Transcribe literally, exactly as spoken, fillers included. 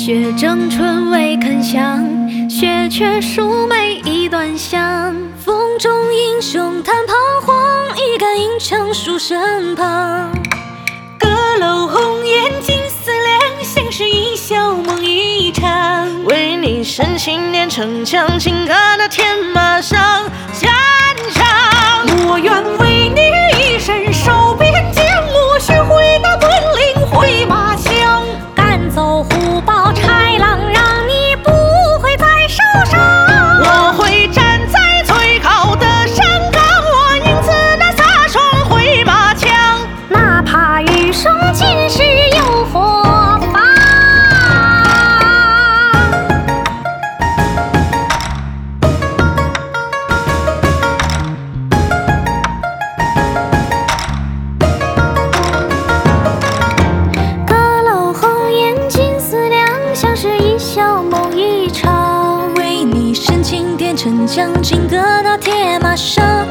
雪争春未肯降，雪却输梅一段香。 风中英雄叹彷徨，一杆银枪树身旁。 阁楼红颜尽思量，相识一笑梦一场。 为你深情念城墙，情歌的天马上战场。 我愿为你一身守边疆，我须回到敦岭回马枪， 赶走虎豹豺狼，让你不会再受伤。 我会站在最高的山岗，我迎自那飒爽回马枪， 哪怕余生尽是有火花。阁楼红颜尽思量，相识一笑梦一场。为你深情点陈腔，情歌到铁马上。